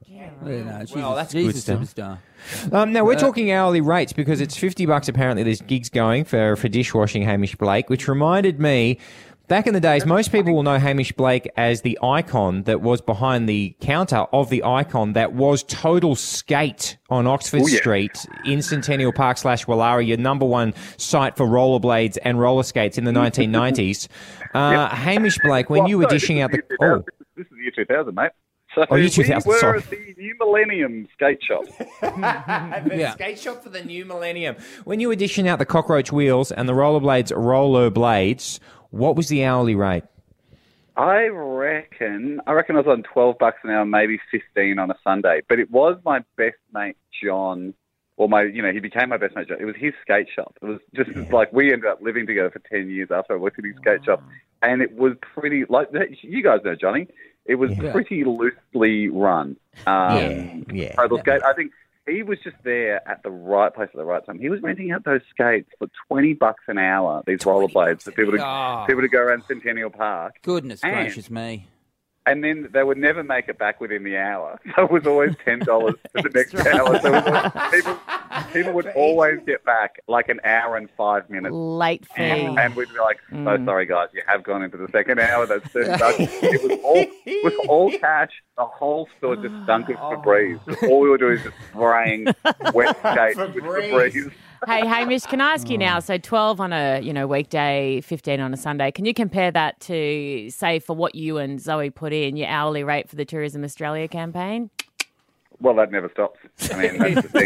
That's she's good a stuff. superstar. Now, we're talking hourly rates because it's $50 apparently there's gigs going for dishwashing Hamish Blake, which reminded me, back in the days, most people will know Hamish Blake as the icon that was behind the counter of the icon that was Total Skate on Oxford Street in Centennial Park / Woollahra, your number one site for rollerblades and roller skates in the 1990s. Hamish Blake, when you were dishing out the... This is the year 2000, mate. So year 2000, we were sorry. at the New Millennium skate shop. Skate shop for the New Millennium. When you were dishing out the cockroach wheels and the rollerblades, what was the hourly rate? I reckon I was on $12 an hour, maybe 15 on a Sunday. But it was my best mate John, he became my best mate John. It was his skate shop. It was just like we ended up living together for 10 years after I worked at his skate shop, and it was pretty like you guys know Johnny. It was pretty loosely run. Total Skate. I think he was just there at the right place at the right time. He was renting out those skates for $20 an hour, these rollerblades, for people to go around Centennial Park. Goodness gracious me. And then they would never make it back within the hour. So it was always $10 for the next hour. So it was people would always get back like an hour and 5 minutes. Late fee. And we'd be like, so sorry, guys, you have gone into the second hour. That's $30. It was all cash. The whole store just stunk of Febreze. All we were doing is just spraying wet skates with Febreze. Hey, Hamish, can I ask you now, so 12 on a weekday, 15 on a Sunday, can you compare that to, say, for what you and Zoe put in, your hourly rate for the Tourism Australia campaign? Well, that never stops. I mean, that's the thing.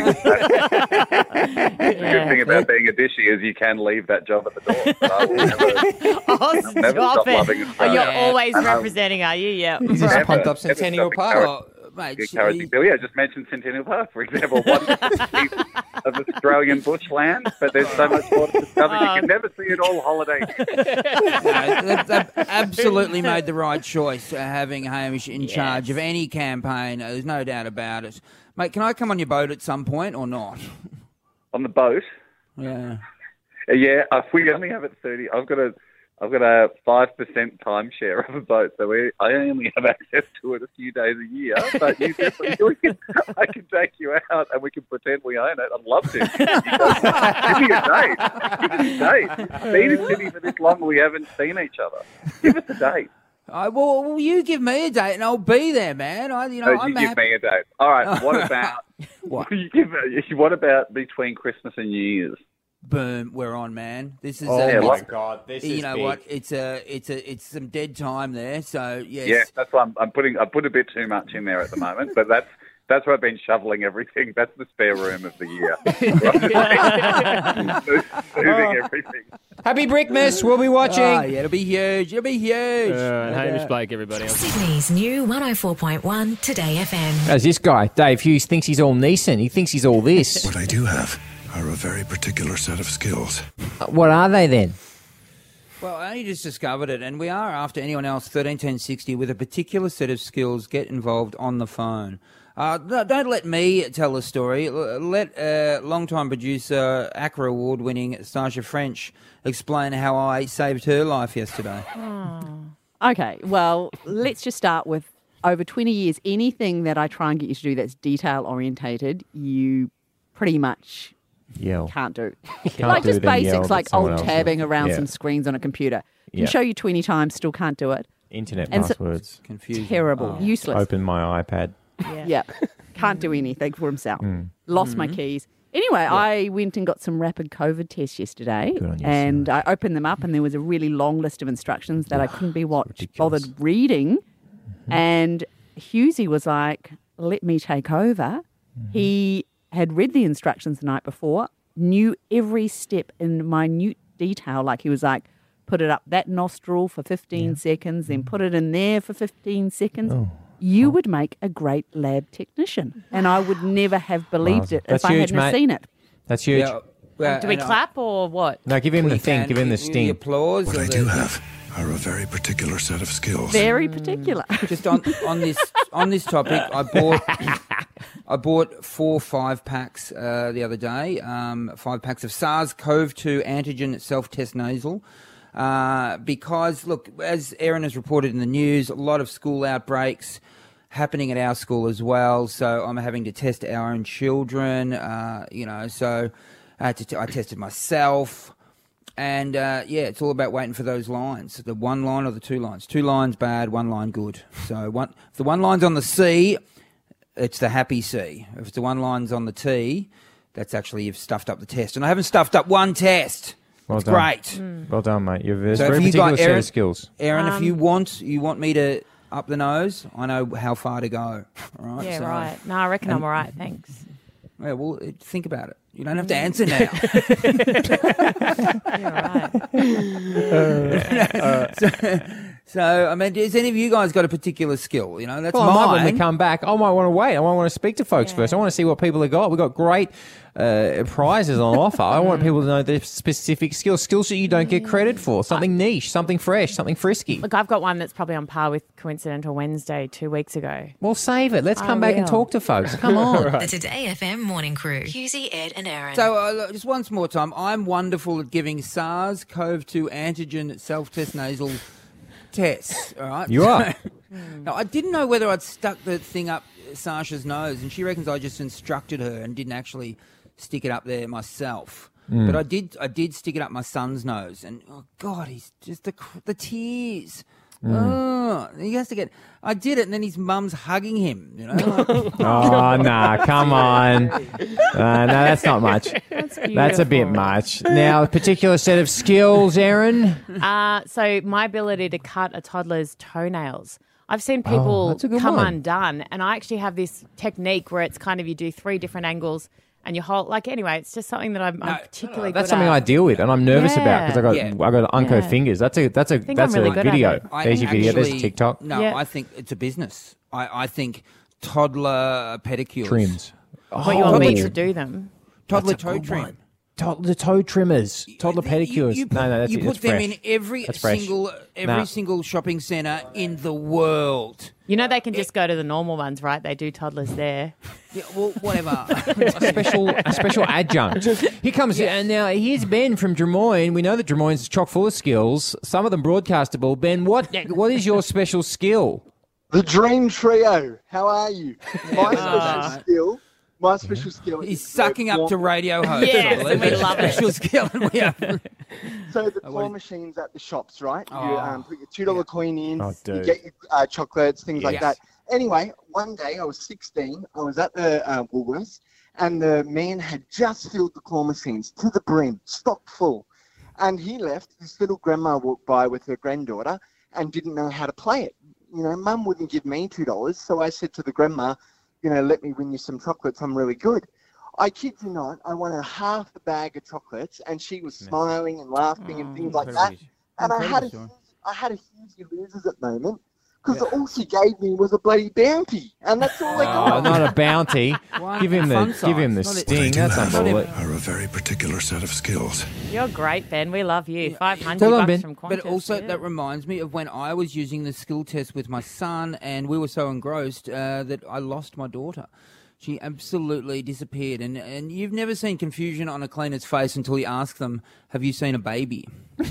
The good thing about being a dishy is you can leave that job at the door. But I will never stop loving Australia. You're always representing, are you? Yeah. He's just pumped up Centennial Park. Just mentioned Centennial Park, for example. One piece of Australian bushland, but there's so much more to discover. You can never see it all holiday. They've absolutely made the right choice, having Hamish in charge of any campaign. There's no doubt about it. Mate, can I come on your boat at some point or not? On the boat? Yeah. Yeah, if we only have it 30, I've got a 5% timeshare of a boat, so I only have access to it a few days a year. But you definitely, I can take you out and we can pretend we own it. I'd love to. Give me a date. Give me a date. You've been in Sydney for this long, we haven't seen each other. Give us a date. Well, you give me a date and I'll be there, man. You give me a date. All right. What about what about between Christmas and New Year's? Boom, we're on, man. This is my God, this is you know big. what? It's some dead time there. So yes. Yeah, that's why I put a bit too much in there at the moment, but that's where I've been shoveling everything. That's the spare room of the year. Moving everything. Happy Brickmas, we'll be watching. Oh, yeah, it'll be huge. Hamish Blake, everybody. Sydney's new 104.1 Today FM. As this guy, Dave Hughes, thinks he's all Neeson. He thinks he's all this. What I do have are a very particular set of skills. What are they then? Well, I only just discovered it, and we are after anyone else, 131060, with a particular set of skills, get involved on the phone. Don't let me tell the story. Let long-time producer, ACRA award-winning Sasha French explain how I saved her life yesterday. Okay, well, let's just start with over 20 years, anything that I try and get you to do that's detail-orientated, you pretty much can't do. Like just basics like alt-tabbing around some screens on a computer. Can show you 20 times, still can't do it. Internet passwords. Confusing. Terrible. Useless. Open my iPad. Yeah. Can't do anything for himself. Lost my keys. Anyway, I went and got some rapid COVID tests yesterday, and I opened them up, and there was a really long list of instructions that I couldn't be bothered reading. And Hughesy was like, let me take over. He had read the instructions the night before, knew every step in minute detail. Like he was like, put it up that nostril for 15 seconds, then put it in there for 15 seconds. You would make a great lab technician. And I would never have believed it if I hadn't seen it. That's huge. Yeah, well, Do we clap or what? No, give him the thing. Give him the sting. Applause. What I do have are a very particular set of skills. Very particular. Just on this topic, I bought 4 5-packs the other day. 5 packs of SARS-CoV-2 antigen self-test nasal. Because, look, as Erin has reported in the news, a lot of school outbreaks happening at our school as well. So I'm having to test our own children, so I tested myself. And, it's all about waiting for those lines, the 1 line or the 2 lines. 2 lines bad, 1 line good. So if the 1 line's on the C, it's the happy C. If the 1 line's on the T, that's actually you've stuffed up the test. And I haven't stuffed up 1 test. Well it's done. great. Well done, mate. You've a So very if you particular got set of skills. Aaron, if you want me to up the nose, I know how far to go. All right? Yeah, So- right. No, I reckon I'm all right, thanks. Yeah, well, think about it. You don't have to answer now. So, I mean, has any of you guys got a particular skill? That's Well, I might when mine. we come back. I might want to wait. I might want to speak to folks first. I want to see what people have got. We've got great prizes on offer. I want people to know their specific skills that you don't get credit for. Something niche, something fresh, something frisky. Look, I've got one that's probably on par with Coincidental Wednesday 2 weeks ago. Well, save it. Let's come back and talk to folks. Come on. The Today FM Morning Crew. Husey, Ed and Aaron. So, just once more time, I'm wonderful at giving SARS-CoV-2 antigen self-test nasal tests, all right? You are. Now, I didn't know whether I'd stuck the thing up Sasha's nose, and she reckons I just instructed her and didn't actually stick it up there myself. But I did stick it up my son's nose, and oh God, he's just the tears. Oh, he has to get. I did it, and then his mum's hugging him. Oh, nah, come on. No, that's not much. That's a bit much. Now, a particular set of skills, Aaron? So my ability to cut a toddler's toenails. I've seen people that's a good come one. undone, and I actually have this technique where it's kind of you do 3 different angles and you hold, anyway, it's just something that I'm particularly good That's something at. I deal with, and I'm nervous about because Yeah. I got unco fingers. That's a think I'm really good at video. it. There's your video. There's TikTok. No, I think it's a business. I think toddler pedicures. Trims. What you want me to do them? Toddler That's a toe good trim. one. The toe trimmers, toddler pedicures. That's you put them fresh. in every That's fresh. single shopping centre in the world. You know they can just go to the normal ones, right? They do toddlers there. Yeah, well, whatever. a special adjunct. Here comes, and now here's Ben from Drummoyne. We know that Drummoyne's chock full of skills, some of them broadcastable. Ben, what is your special skill? The Dream Trio. How are you? My special skill He's is sucking up to radio hosts. Yes, I believe. we love it. Special skill. And we have... So the claw machines at the shops, right? You put your $2 coin in, Oh, you dude. get your chocolates, things like Yes. that. Anyway, one day I was 16. I was at the Woolworths, and the man had just filled the claw machines to the brim, stock full. And he left. This little grandma walked by with her granddaughter and didn't know how to play it. Mum wouldn't give me $2, so I said to the grandma, let me win you some chocolates. I'm really good. I kid you not, I won half a bag of chocolates, and she was smiling and laughing and things like that. And I had a huge losers at the moment because all she gave me was a bloody bounty, and that's all I got. Not a bounty. Give him the What I sting. do That's have unbelievable. are a very particular set of skills. You're great, Ben. We love you. 500 Tell 'em, bucks Ben. from Qantas. But also, yeah. that reminds me of when I was using the skill test with my son, and we were so engrossed that I lost my daughter. She absolutely disappeared, and you've never seen confusion on a cleaner's face until you ask them, "Have you seen a baby?"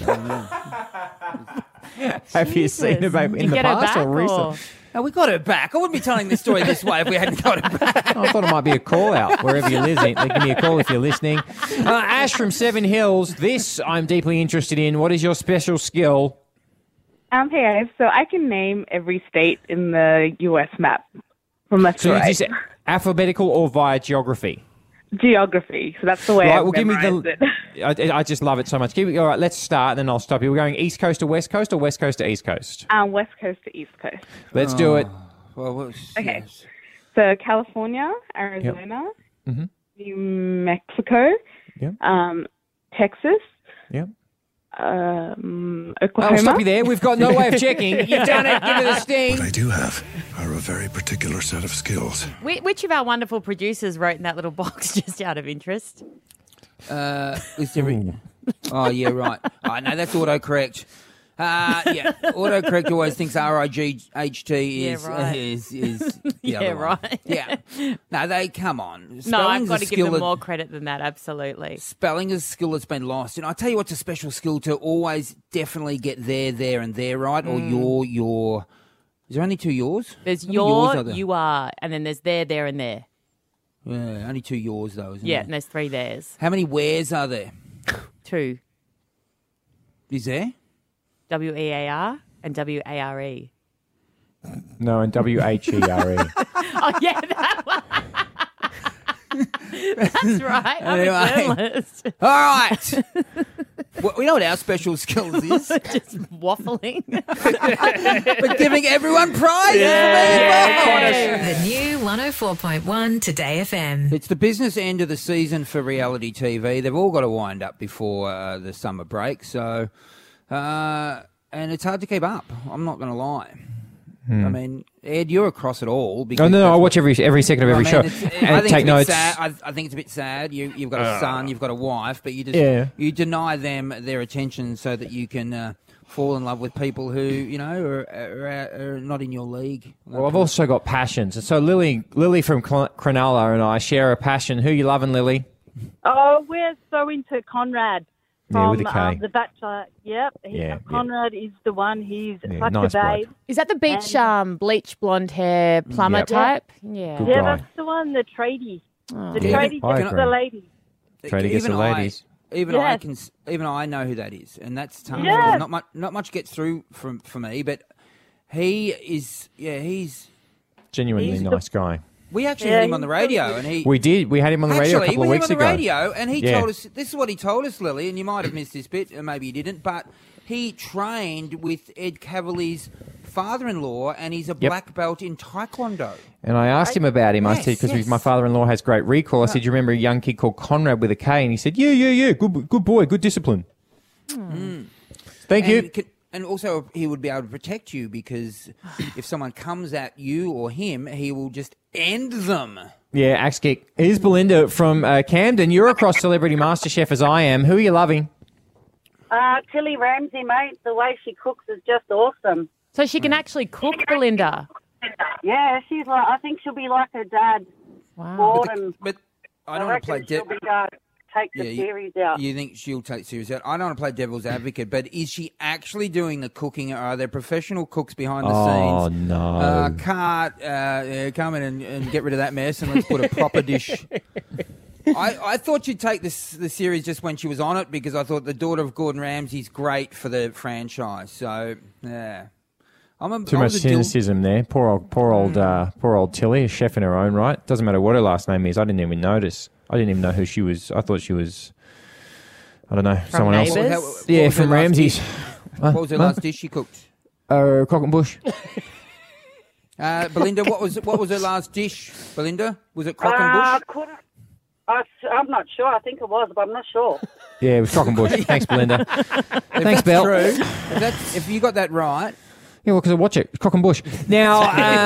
Have you seen her babe in the past or recently? No, we got her back. I wouldn't be telling this story this way if we hadn't got her back. I thought it might be a call out wherever you're listening. Give me a call if you're listening. Ash from Seven Hills. This I'm deeply interested in. What is your special skill? Hey guys, so I can name every state in the U.S. map from left to So right. is this alphabetical or via geography? Geography. So that's the way Right, I well, give me memorized it. I just love it so much. All right, let's start, and then I'll stop you. We're going East Coast to West Coast or West Coast to East Coast? West Coast to East Coast. Let's do it. Okay. So California, Arizona, New Mexico, Yep. Texas, Yep. Oklahoma. I'll stop you there. We've got no way of checking. You've done it. Give it a sting. What I do have are a very particular set of skills. Which of our wonderful producers wrote in that little box, just out of interest? Oh, yeah, right. Oh, no, that's autocorrect. Yeah, autocorrect always thinks RIGHT is the Yeah, other one. right. Yeah. No, they come on. No, I've Spelling's got a to give skill them that- more credit than that, absolutely. Spelling is a skill that's been lost. And I tell you what's a special skill to always definitely get there, and there right, or your. Is there only two yours? There's How many yours are there? you are, and then there's there, and there. Yeah, only two yours though, isn't Yeah, there? and there's three theirs. How many wheres are there? Two. Is there? WEAR and WARE. No, and WHERE. Oh, yeah, that one. That's right. I'm Anyway. a journalist. All right. Well, we know what our special skills is. Just waffling. But giving everyone prizes for being involved. The new 104.1 Today FM. It's the business end of the season for reality TV. They've all got to wind up before the summer break. So, and it's hard to keep up. I'm not going to lie. I mean, Ed, you're across it all. Because No, I watch every second of every show I and think take it's a bit notes. sad. I think it's a bit sad. You've got a son, you've got a wife, but you deny them their attention so that you can fall in love with people who are not in your league. Well, I've also got passions. So Lily from Cronulla and I share a passion. Who you loving, Lily? Oh, we're so into Conrad Yeah, from with a K. The Bachelor. Yep, Conrad is the one. He's such nice a babe. bloke. Is that the beach, bleach blonde hair plumber Yep. type? Yeah. Good Yeah, guy. that's the one. The tradie. Oh. The Yeah, tradie I gets agree. the ladies. Tradie gets the ladies. Even I know who that is, and that's tough. Yeah. Not much gets through for me, but he's Genuinely He's nice guy. We actually had him on the radio, and he. We did. We had him on the radio a couple of weeks we ago. had him on the radio, and he Yeah. told us. This is what he told us, Lily, and you might have missed this bit, and maybe you didn't, but he trained with Ed Cavalier's father-in-law, and he's a black belt in Taekwondo. And I asked him about him. I said, because my father-in-law has great recall. I said, you remember a young kid called Conrad with a K? And he said, yeah. Good boy, good discipline. Thank you. And also, he would be able to protect you because if someone comes at you or him, he will just end them. Yeah, axe kick. Here's Belinda from Camden. You're across Celebrity MasterChef as I am. Who are you loving? Tilly Ramsey, mate. The way she cooks is just awesome. So she can actually cook, Belinda? Yeah, she's like. I think she'll be like her dad. Wow. But I don't want to play she'll be take the Yeah, series out. You think she'll take series out? I don't want to play devil's advocate, but is she actually doing the cooking? Or are there professional cooks behind the Oh, scenes? no. Come in and get rid of that mess and let's put a proper dish. I thought you'd take the series just when she was on it because I thought the daughter of Gordon Ramsay's great for the franchise. So, yeah. Too much cynicism there. Poor old Tilly, a chef in her own right. Doesn't matter what her last name is. I didn't even notice. I didn't even know who she was. I thought she was, I don't know, someone else. What From Ramsay's. What was her last dish she cooked? Cock and bush. Belinda, what was her last dish? Belinda, was it crock and bush? I'm not sure. I think it was, but I'm not sure. Yeah, it was cock and bush. Thanks, Belinda. Thanks, that's Belle. True, if you got that right. Yeah, well, because I watch it. Cock and bush. Now,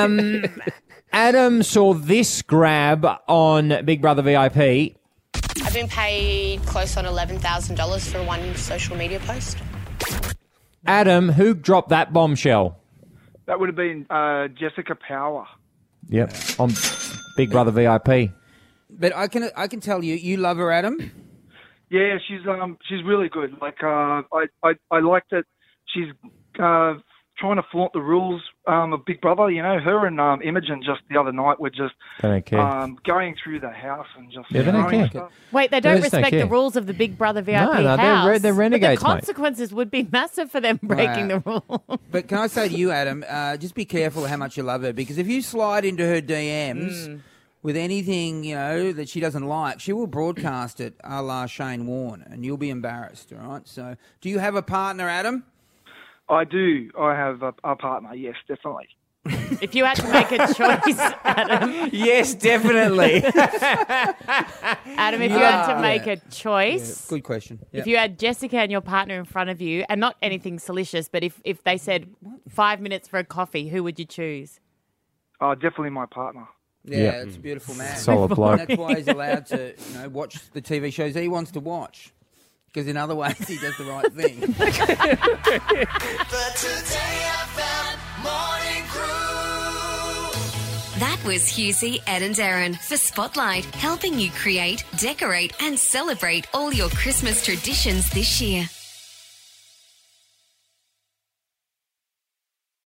Adam saw this grab on Big Brother VIP. I've been paid close on $11,000 for one social media post. Adam, who dropped that bombshell? That would have been Jessica Power. Yep, on Big Brother VIP. But I can tell you love her, Adam. Yeah, she's really good. Like I like that she's trying to flaunt the rules of Big Brother. You know, her and Imogen just the other night were just They don't care. going through the house and just Yeah, they don't throwing care. stuff. Wait, they They don't just don't respect the care. rules of the Big Brother VIP No, house. they're renegades, but the mate. consequences would be massive for them breaking the rules. But can I say to you, Adam, just be careful how much you love her because if you slide into her DMs with anything, that she doesn't like, she will broadcast it a la Shane Warne and you'll be embarrassed, all right? So do you have a partner, Adam? I do. I have a partner. Yes, definitely. If you had to make a choice, Adam. Yes, definitely. Adam, if you had to make a choice. Good question. If you had Jessica and your partner in front of you, and not anything salacious, but if they said 5 minutes for a coffee, who would you choose? Oh, definitely my partner. Yeah, it's a beautiful man. Solid bloke. That's why he's allowed to watch the TV shows he wants to watch. Because in other ways, he does the right thing. The Today FM Morning Crew. That was Hughesy, Ed and Erin for Spotlight, helping you create, decorate and celebrate all your Christmas traditions this year.